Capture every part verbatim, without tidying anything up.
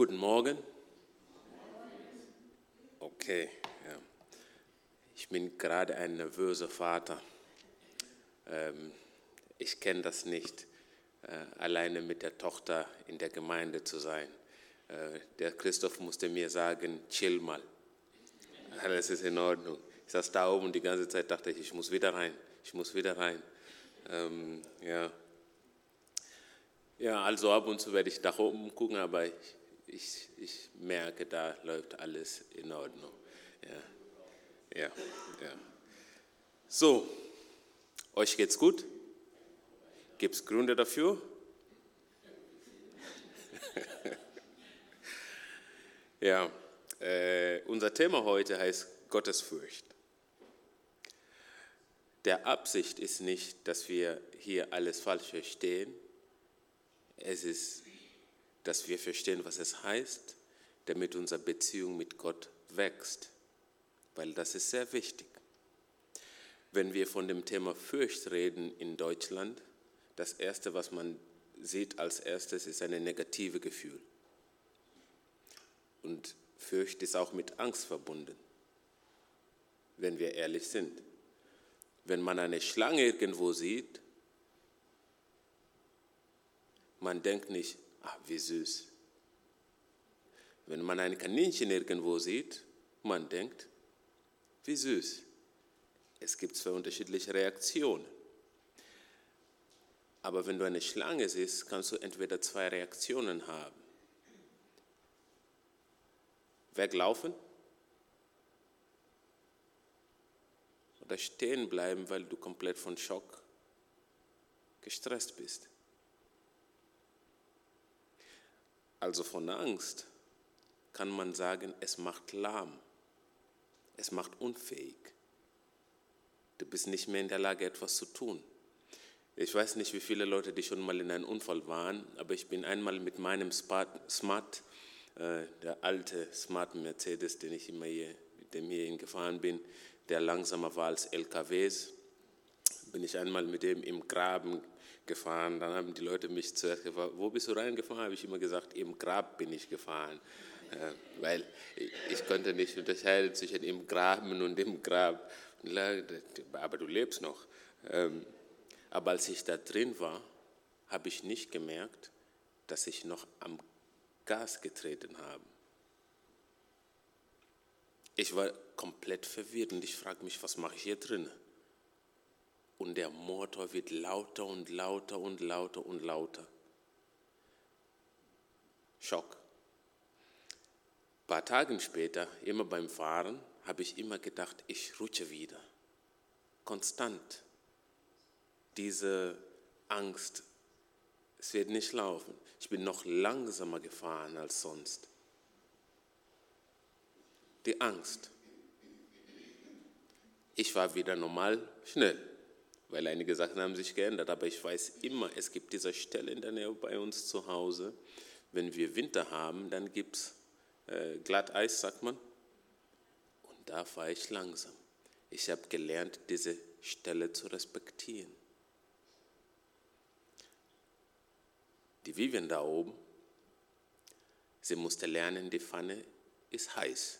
Guten Morgen. Okay, ja. Ich bin gerade ein nervöser Vater. Ähm, ich kenne das nicht, äh, alleine mit der Tochter in der Gemeinde zu sein. Äh, der Christoph musste mir sagen, chill mal. Alles ist in Ordnung. Ich saß da oben und die ganze Zeit dachte ich, ich muss wieder rein, ich muss wieder rein. Ähm, ja. ja, also ab und zu werde ich nach oben gucken, aber ich, ich, ich merke, da läuft alles in Ordnung. Ja, ja, ja. So, euch geht's gut? Gibt es Gründe dafür? ja, äh, unser Thema heute heißt Gottesfurcht. Der Absicht ist nicht, dass wir hier alles falsch verstehen. Es ist, dass wir verstehen, was es heißt, damit unsere Beziehung mit Gott wächst. Weil das ist sehr wichtig. Wenn wir von dem Thema Furcht reden in Deutschland, das Erste, was man sieht als erstes, ist ein negatives Gefühl. Und Furcht ist auch mit Angst verbunden, wenn wir ehrlich sind. Wenn man eine Schlange irgendwo sieht, man denkt nicht, ach, wie süß. Wenn man ein Kaninchen irgendwo sieht, man denkt, wie süß. Es gibt zwei unterschiedliche Reaktionen. Aber wenn du eine Schlange siehst, kannst du entweder zwei Reaktionen haben. Weglaufen oder stehen bleiben, weil du komplett von Schock gestresst bist. Also von Angst kann man sagen, es macht lahm, es macht unfähig. Du bist nicht mehr in der Lage, etwas zu tun. Ich weiß nicht, wie viele Leute, die schon mal in einem Unfall waren, aber ich bin einmal mit meinem Smart, äh, der alte Smart Mercedes, den ich immer hier, mit dem hier gefahren bin, der langsamer war als L K Ws, bin ich einmal mit dem im Graben gefahren. Dann haben die Leute mich zuerst gefragt, wo bist du reingefahren? Habe ich immer gesagt, im Grab bin ich gefahren. Äh, weil ich, ich konnte nicht unterscheiden zwischen im Graben und im Grab. Aber du lebst noch. Ähm, aber als ich da drin war, habe ich nicht gemerkt, dass ich noch am Gas getreten habe. Ich war komplett verwirrt und ich frage mich, was mache ich hier drin? Und der Motor wird lauter und lauter und lauter und lauter. Schock. Ein paar Tage später, immer beim Fahren, habe ich immer gedacht, ich rutsche wieder. Konstant. Diese Angst, es wird nicht laufen. Ich bin noch langsamer gefahren als sonst. Die Angst. Ich war wieder normal schnell, weil einige Sachen haben sich geändert. Aber ich weiß immer, es gibt diese Stelle in der Nähe bei uns zu Hause. Wenn wir Winter haben, dann gibt es äh, Glatteis, sagt man. Und da fahre ich langsam. Ich habe gelernt, diese Stelle zu respektieren. Die Vivian da oben, sie musste lernen, die Pfanne ist heiß.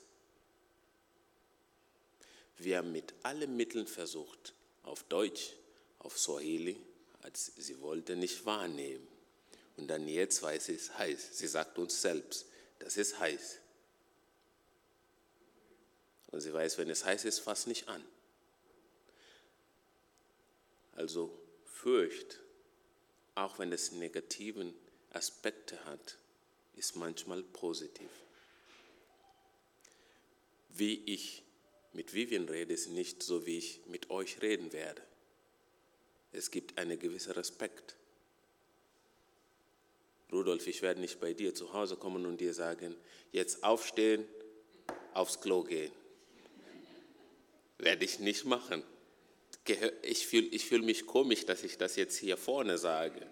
Wir haben mit allen Mitteln versucht, auf Deutsch, auf Swahili, als sie wollte nicht wahrnehmen. Und dann jetzt weiß sie, es ist heiß. Sie sagt uns selbst, das ist heiß. Und sie weiß, wenn es heiß ist, fass nicht an. Also Furcht, auch wenn es negativen Aspekte hat, ist manchmal positiv. Wie ich mit Vivian rede, ist nicht so, wie ich mit euch reden werde. Es gibt einen gewissen Respekt. Rudolf, ich werde nicht bei dir zu Hause kommen und dir sagen, jetzt aufstehen, aufs Klo gehen. Werde ich nicht machen. Ich fühle ich fühl mich komisch, dass ich das jetzt hier vorne sage.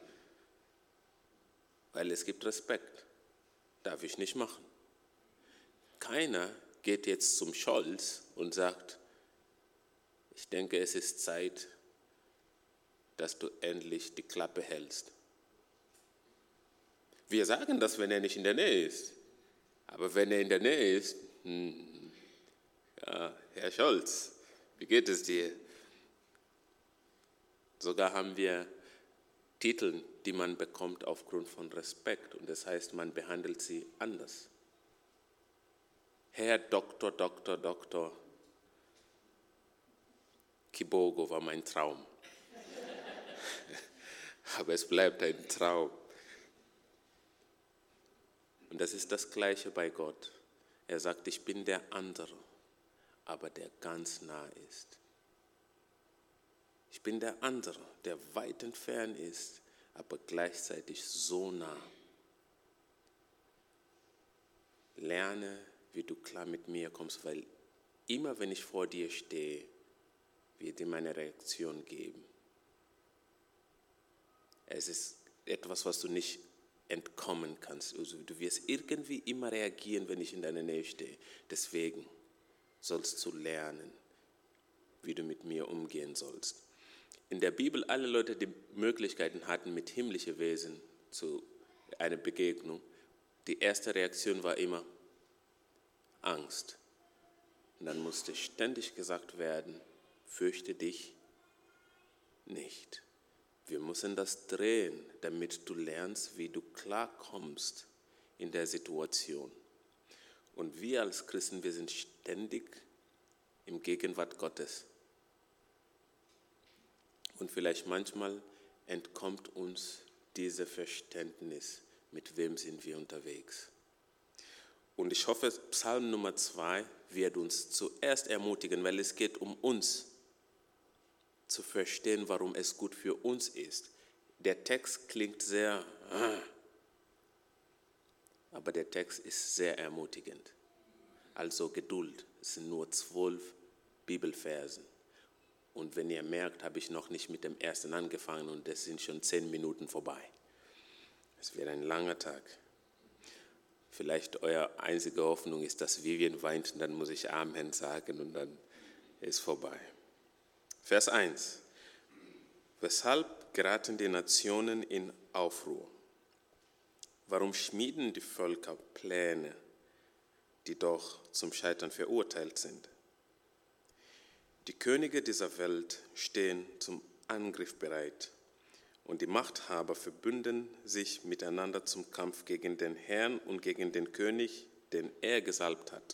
Weil es gibt Respekt. Darf ich nicht machen. Keiner geht jetzt zum Scholz und sagt, ich denke, es ist Zeit, dass du endlich die Klappe hältst. Wir sagen das, wenn er nicht in der Nähe ist. Aber wenn er in der Nähe ist, hm, ja, Herr Scholz, wie geht es dir? Sogar haben wir Titel, die man bekommt aufgrund von Respekt. Und das heißt, man behandelt sie anders. Herr Doktor, Doktor, Doktor Kibogo war mein Traum. Aber es bleibt ein Traum. Und das ist das Gleiche bei Gott. Er sagt, ich bin der andere, aber der ganz nah ist. Ich bin der andere, der weit entfernt ist, aber gleichzeitig so nah. Lerne, wie du klar mit mir kommst, weil immer wenn ich vor dir stehe, wird ihm eine Reaktion geben. Es ist etwas, was du nicht entkommen kannst. Also du wirst irgendwie immer reagieren, wenn ich in deiner Nähe stehe. Deswegen sollst du lernen, wie du mit mir umgehen sollst. In der Bibel, alle Leute, die Möglichkeiten hatten, mit himmlischen Wesen zu einer Begegnung, die erste Reaktion war immer Angst. Und dann musste ständig gesagt werden, fürchte dich nicht. Wir müssen das drehen, damit du lernst, wie du klarkommst in der Situation. Und wir als Christen, wir sind ständig im Gegenwart Gottes. Und vielleicht manchmal entkommt uns dieses Verständnis, mit wem sind wir unterwegs. Und ich hoffe, Psalm Nummer zwei wird uns zuerst ermutigen, weil es geht um uns, zu verstehen, warum es gut für uns ist. Der Text klingt sehr, aber der Text ist sehr ermutigend. Also Geduld, es sind nur zwölf Bibelversen. Und wenn ihr merkt, habe ich noch nicht mit dem ersten angefangen und es sind schon zehn Minuten vorbei. Es wird ein langer Tag. Vielleicht eure einzige Hoffnung ist, dass Vivian weint und dann muss ich Amen sagen und dann ist vorbei. Vers eins. Weshalb geraten die Nationen in Aufruhr? Warum schmieden die Völker Pläne, die doch zum Scheitern verurteilt sind? Die Könige dieser Welt stehen zum Angriff bereit und die Machthaber verbünden sich miteinander zum Kampf gegen den Herrn und gegen den König, den er gesalbt hat.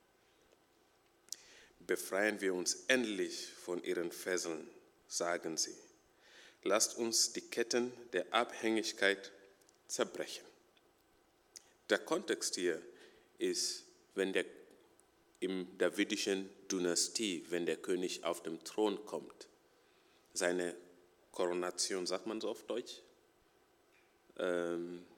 Befreien wir uns endlich von ihren Fesseln, sagen sie. Lasst uns die Ketten der Abhängigkeit zerbrechen. Der Kontext hier ist, wenn der im davidischen Dynastie, wenn der König auf dem Thron kommt, seine Koronation, sagt man so auf Deutsch? Ähm,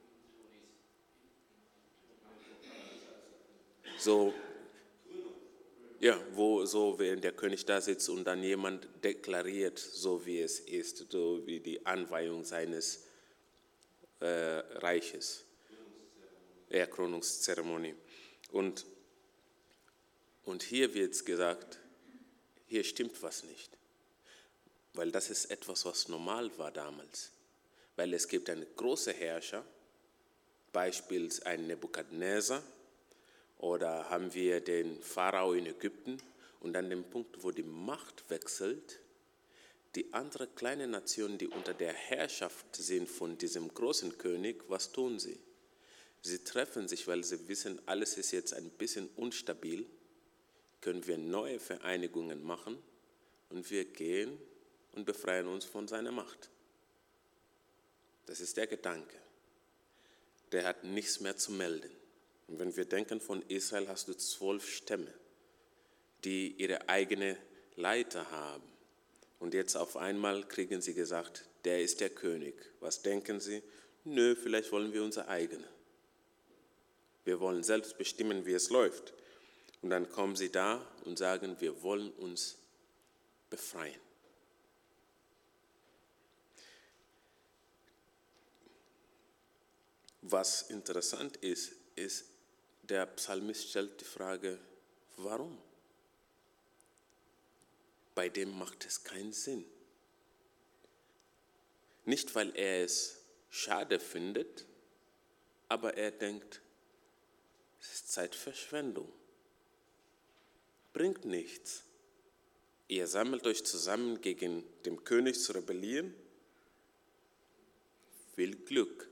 so, ja, wo so, wenn der König da sitzt und dann jemand deklariert, so wie es ist, so wie die Anweihung seines äh, Reiches, ja, Krönungszeremonie. Und Und hier wird gesagt, hier stimmt was nicht. Weil das ist etwas, was normal war damals. Weil es gibt einen großen Herrscher, beispielsweise einen Nebukadnezar, oder haben wir den Pharao in Ägypten. Und an dem Punkt, wo die Macht wechselt, die andere kleine Nationen, die unter der Herrschaft sind von diesem großen König, was tun sie? Sie treffen sich, weil sie wissen, alles ist jetzt ein bisschen unstabil. Können wir neue Vereinigungen machen und wir gehen und befreien uns von seiner Macht. Das ist der Gedanke. Der hat nichts mehr zu melden. Und wenn wir denken, von Israel hast du zwölf Stämme, die ihre eigene Leiter haben. Und jetzt auf einmal kriegen sie gesagt, der ist der König. Was denken sie? Nö, vielleicht wollen wir unser eigenes. Wir wollen selbst bestimmen, wie es läuft. Und dann kommen sie da und sagen, wir wollen uns befreien. Was interessant ist, ist, der Psalmist stellt die Frage, warum? Bei dem macht es keinen Sinn. Nicht, weil er es schade findet, aber er denkt, es Zeitverschwendung. Bringt nichts. Ihr sammelt euch zusammen, gegen den König zu rebellieren. Viel Glück.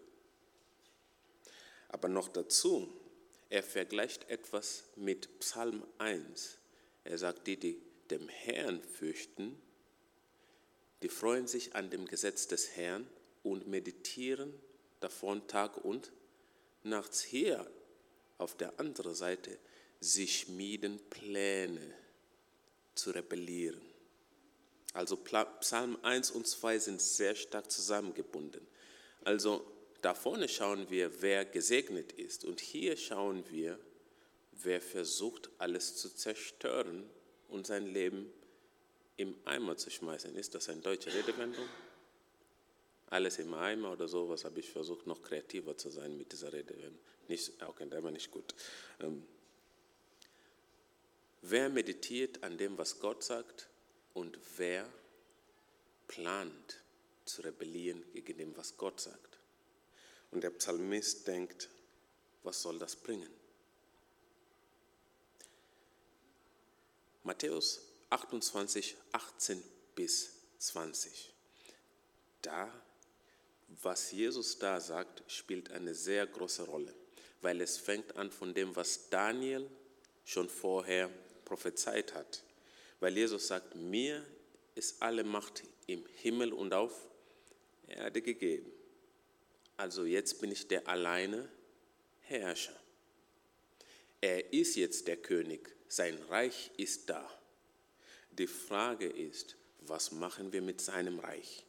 Aber noch dazu, er vergleicht etwas mit Psalm eins. Er sagt, die, die dem Herrn fürchten, die freuen sich an dem Gesetz des Herrn und meditieren davon Tag und Nacht. Hier auf der anderen Seite, sie schmieden Pläne zu rebellieren. Also Psalm eins und zwei sind sehr stark zusammengebunden. Also da vorne schauen wir, wer gesegnet ist. Und hier schauen wir, wer versucht, alles zu zerstören und sein Leben im Eimer zu schmeißen. Ist das eine deutsche Redewendung? Alles im Eimer oder sowas, habe ich versucht, noch kreativer zu sein mit dieser Redewendung. Nicht, okay, der war nicht gut. Ähm, wer meditiert an dem, was Gott sagt, und wer plant zu rebellieren gegen dem, was Gott sagt? Und der Psalmist denkt, was soll das bringen? Matthäus achtundzwanzig, achtzehn bis zwanzig. Da, was Jesus da sagt, spielt eine sehr große Rolle, weil es fängt an von dem, was Daniel schon vorher prophezeit hat. Weil Jesus sagt, mir ist alle Macht im Himmel und auf Erde gegeben. Also jetzt bin ich der alleine Herrscher. Er ist jetzt der König, sein Reich ist da. Die Frage ist, was machen wir mit seinem Reich?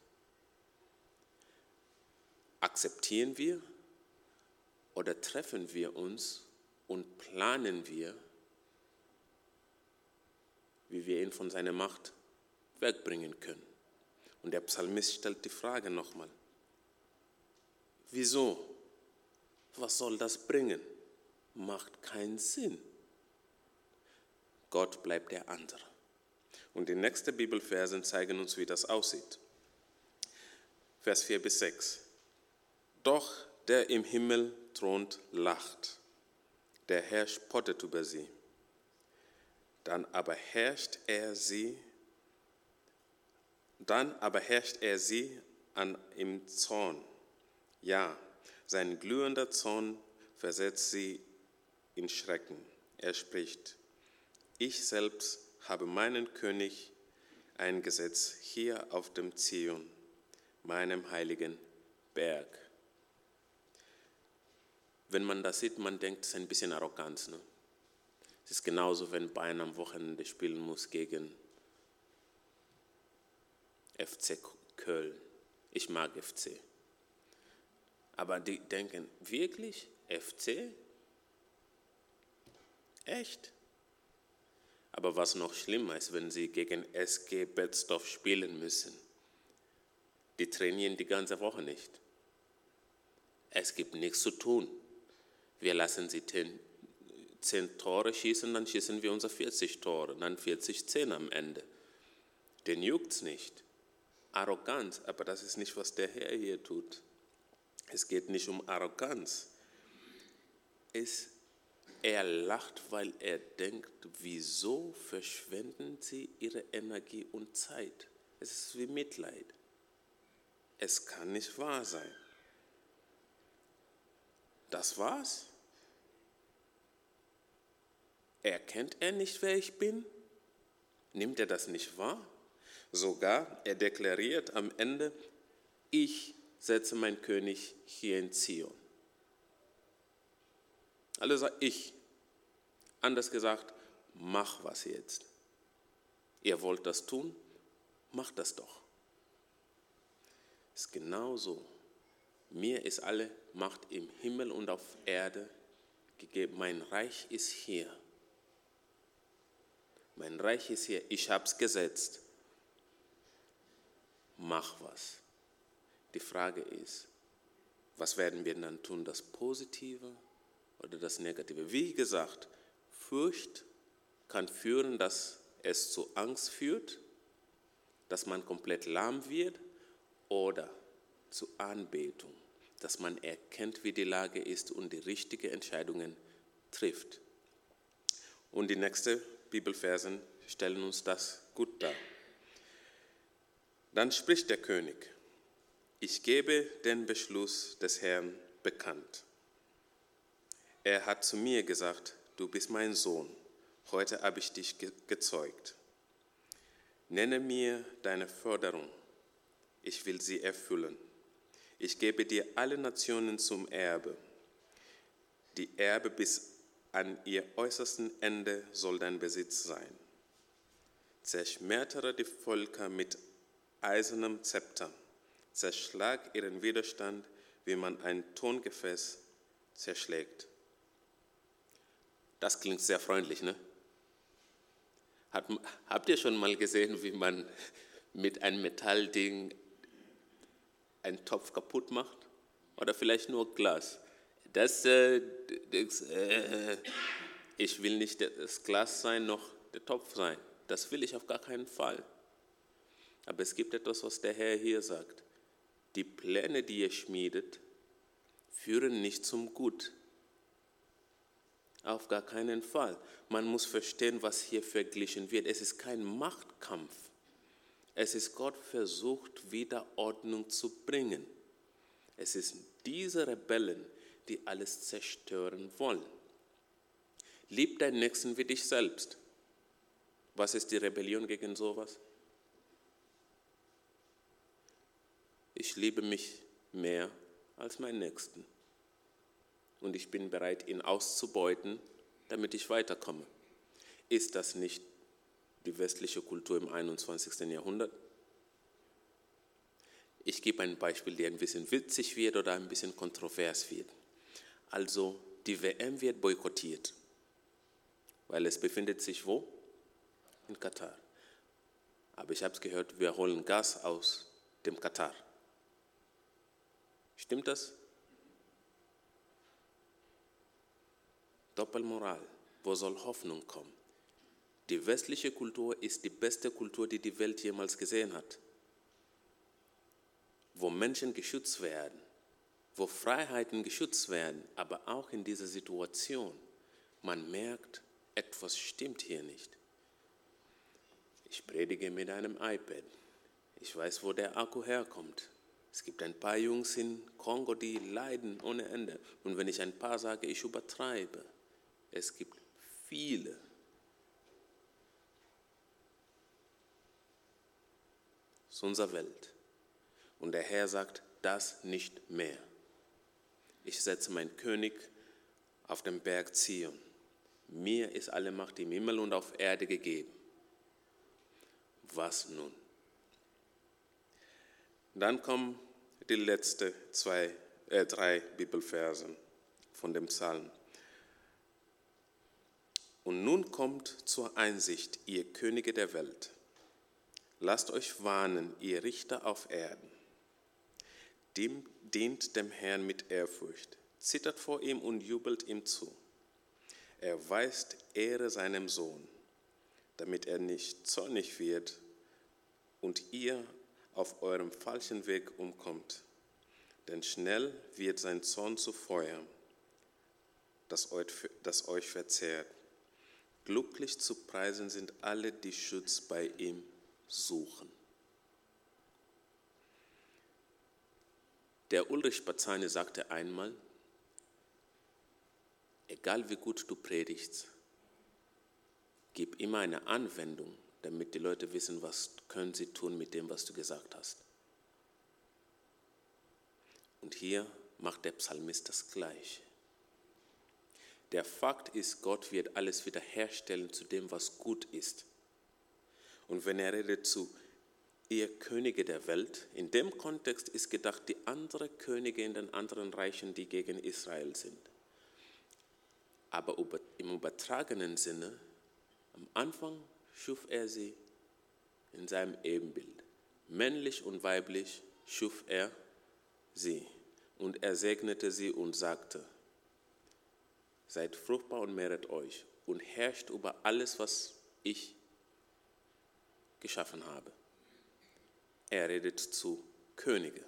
Akzeptieren wir oder treffen wir uns und planen wir, wie wir ihn von seiner Macht wegbringen können? Und der Psalmist stellt die Frage nochmal, wieso? Was soll das bringen? Macht keinen Sinn. Gott bleibt der andere. Und die nächsten Bibelversen zeigen uns, wie das aussieht. Vers vier bis sechs. Doch der im Himmel thront, lacht. Der Herr spottet über sie. Dann aber herrscht er sie, dann aber herrscht er sie an im Zorn. Ja, sein glühender Zorn versetzt sie in Schrecken. Er spricht, ich selbst habe meinen König eingesetzt hier auf dem Zion, meinem heiligen Berg. Wenn man das sieht, man denkt, es ist ein bisschen Arroganz. Ne? Es ist genauso, wenn Bayern am Wochenende spielen muss gegen F C Köln. Ich mag F C. Aber die denken, wirklich? F C? Echt? Aber was noch schlimmer ist, wenn sie gegen S G Betzdorf spielen müssen. Die trainieren die ganze Woche nicht. Es gibt nichts zu tun. Wir lassen sie zehn, zehn Tore schießen, dann schießen wir unsere vierzig Tore, dann vierzig zehn am Ende. Den juckt's nicht. Arroganz, aber das ist nicht, was der Herr hier tut. Es geht nicht um Arroganz. Es, er lacht, weil er denkt, wieso verschwenden sie ihre Energie und Zeit? Es ist wie Mitleid. Es kann nicht wahr sein. Das war's? Erkennt er nicht, wer ich bin? Nimmt er das nicht wahr? Sogar, er deklariert am Ende, ich setze meinen König hier in Zion. Alle sagen, ich. Anders gesagt, mach was jetzt. Ihr wollt das tun? Macht das doch. Es ist genauso. Mir ist alle Macht im Himmel und auf Erde gegeben. Mein Reich ist hier. Mein Reich ist hier. Ich habe es gesetzt. Mach was. Die Frage ist, was werden wir dann tun? Das Positive oder das Negative? Wie gesagt, Furcht kann führen, dass es zu Angst führt, dass man komplett lahm wird, oder zu Anbetung, dass man erkennt, wie die Lage ist und die richtigen Entscheidungen trifft. Und die nächsten Bibelversen stellen uns das gut dar. Dann spricht der König: Ich gebe den Beschluss des Herrn bekannt. Er hat zu mir gesagt: Du bist mein Sohn, heute habe ich dich ge- gezeugt. Nenne mir deine Forderung, ich will sie erfüllen. Ich gebe dir alle Nationen zum Erbe. Die Erbe bis an ihr äußersten Ende soll dein Besitz sein. Zerschmettere die Völker mit eisernem Zepter, zerschlag ihren Widerstand, wie man ein Tongefäß zerschlägt. Das klingt sehr freundlich, ne? Hat, habt ihr schon mal gesehen, wie man mit einem Metallding einen Topf kaputt macht? Oder vielleicht nur Glas? Das, äh, das äh, ich will nicht das Glas sein, noch der Topf sein. Das will ich auf gar keinen Fall. Aber es gibt etwas, was der Herr hier sagt. Die Pläne, die ihr schmiedet, führen nicht zum Gut. Auf gar keinen Fall. Man muss verstehen, was hier verglichen wird. Es ist kein Machtkampf. Es ist Gott versucht, wieder Ordnung zu bringen. Es ist diese Rebellen, die alles zerstören wollen. Lieb deinen Nächsten wie dich selbst. Was ist die Rebellion gegen sowas? Ich liebe mich mehr als meinen Nächsten. Und ich bin bereit, ihn auszubeuten, damit ich weiterkomme. Ist das nicht die westliche Kultur im einundzwanzigsten Jahrhundert? Ich gebe ein Beispiel, der ein bisschen witzig wird oder ein bisschen kontrovers wird. Also die W M wird boykottiert, weil es befindet sich wo? In Katar. Aber ich habe es gehört, wir holen Gas aus dem Katar. Stimmt das? Doppelmoral. Wo soll Hoffnung kommen? Die westliche Kultur ist die beste Kultur, die die Welt jemals gesehen hat. Wo Menschen geschützt werden, wo Freiheiten geschützt werden, aber auch in dieser Situation, man merkt, etwas stimmt hier nicht. Ich predige mit einem iPad. Ich weiß, wo der Akku herkommt. Es gibt ein paar Jungs in Kongo, die leiden ohne Ende. Und wenn ich ein paar sage, ich übertreibe. Es gibt viele. Das ist unsere Welt. Und der Herr sagt, das nicht mehr. Ich setze meinen König auf den Berg Zion. Mir ist alle Macht im Himmel und auf Erde gegeben. Was nun? Dann kommen die letzten zwei, äh, drei Bibelverse von dem Psalm. Und nun kommt zur Einsicht, ihr Könige der Welt. Lasst euch warnen, ihr Richter auf Erden. Dem, dient dem Herrn mit Ehrfurcht, zittert vor ihm und jubelt ihm zu. Erweist Ehre seinem Sohn, damit er nicht zornig wird und ihr auf eurem falschen Weg umkommt. Denn schnell wird sein Zorn zu Feuer, das euch, das euch verzehrt. Glücklich zu preisen sind alle, die Schutz bei ihm suchen. Der Ulrich Bazzani sagte einmal, egal wie gut du predigst, gib immer eine Anwendung, damit die Leute wissen, was können sie tun mit dem, was du gesagt hast. Und hier macht der Psalmist das Gleiche. Der Fakt ist, Gott wird alles wiederherstellen zu dem, was gut ist. Und wenn er redet zu ihr Könige der Welt, in dem Kontext ist gedacht, die anderen Könige in den anderen Reichen, die gegen Israel sind. Aber im übertragenen Sinne, am Anfang schuf er sie in seinem Ebenbild. Männlich und weiblich schuf er sie. Und er segnete sie und sagte, seid fruchtbar und mehret euch und herrscht über alles, was ich geschaffen habe. Er redet zu Könige.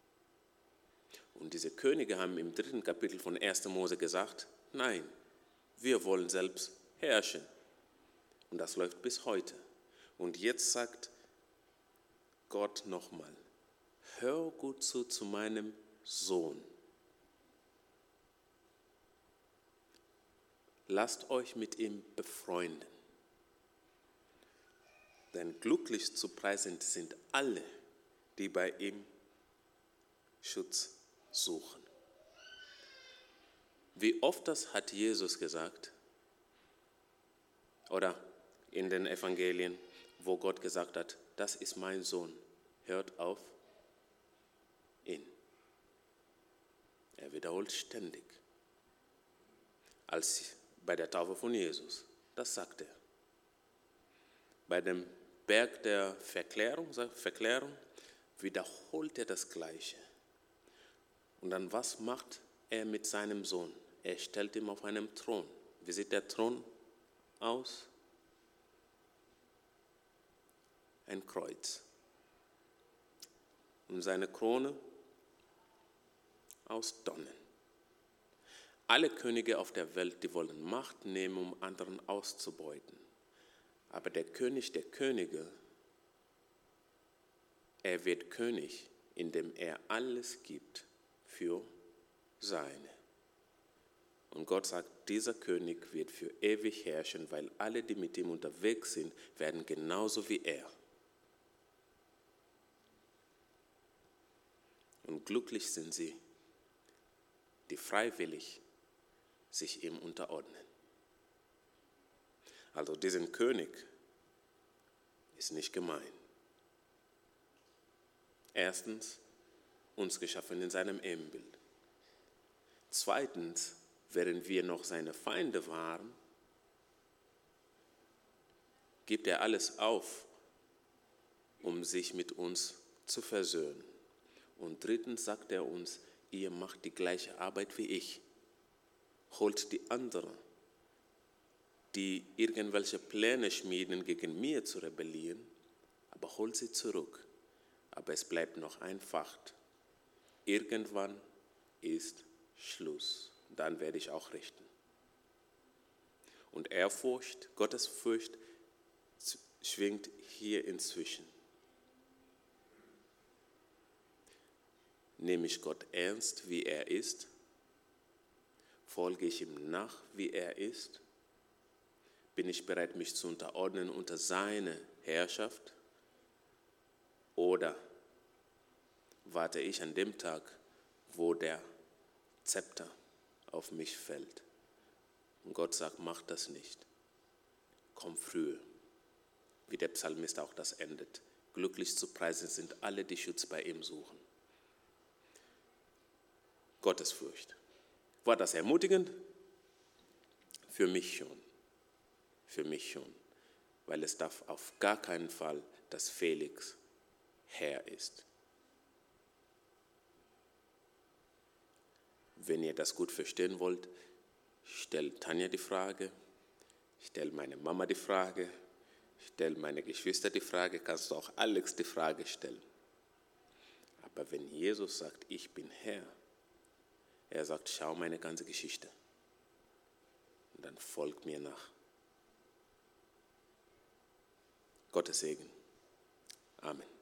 Und diese Könige haben im dritten Kapitel von erster Mose gesagt, nein, Wir wollen selbst herrschen. Und das läuft bis heute. Und jetzt sagt Gott nochmal, hör gut zu zu meinem Sohn. Lasst euch mit ihm befreunden. Denn glücklich zu preisen sind alle, die bei ihm Schutz suchen. Wie oft das hat Jesus gesagt? Oder in den Evangelien, wo Gott gesagt hat, das ist mein Sohn, hört auf ihn. Er wiederholt ständig. Als bei der Taufe von Jesus, das sagt er. Bei dem Berg der Verklärung, Verklärung wiederholt er das Gleiche. Und dann, was macht er mit seinem Sohn? Er stellt ihn auf einem Thron. Wie sieht der Thron aus? Ein Kreuz. Und seine Krone aus Dornen. Alle Könige auf der Welt, die wollen Macht nehmen, um anderen auszubeuten. Aber der König der Könige, er wird König, indem er alles gibt für seine. Und Gott sagt, dieser König wird für ewig herrschen, weil alle, die mit ihm unterwegs sind, werden genauso wie er. Und glücklich sind sie, die freiwillig sich ihm unterordnen. Also diesen König ist nicht gemein. Erstens, uns geschaffen in seinem Ebenbild. Zweitens, während wir noch seine Feinde waren, gibt er alles auf, um sich mit uns zu versöhnen. Und drittens sagt er uns, ihr macht die gleiche Arbeit wie ich. Holt die anderen, die irgendwelche Pläne schmieden, gegen mir zu rebellieren, aber holt sie zurück. Aber es bleibt noch ein Fakt. Irgendwann ist Schluss. Dann werde ich auch richten. Und Ehrfurcht, Gottesfurcht schwingt hier inzwischen. Nehme ich Gott ernst, wie er ist? Folge ich ihm nach, wie er ist? Bin ich bereit, mich zu unterordnen unter seine Herrschaft? Oder warte ich an dem Tag, wo der Zepter auf mich fällt? Und Gott sagt, mach das nicht. Komm früher. Wie der Psalmist auch das endet. Glücklich zu preisen sind alle, die Schutz bei ihm suchen. Gottesfurcht. War das ermutigend? Für mich schon. Für mich schon. Weil es darf auf gar keinen Fall, dass Felix Herr ist. Wenn ihr das gut verstehen wollt, stellt Tanja die Frage, stellt meine Mama die Frage, stellt meine Geschwister die Frage, kannst du auch Alex die Frage stellen. Aber wenn Jesus sagt, ich bin Herr, er sagt, schau meine ganze Geschichte und dann folgt mir nach. Gottes Segen. Amen.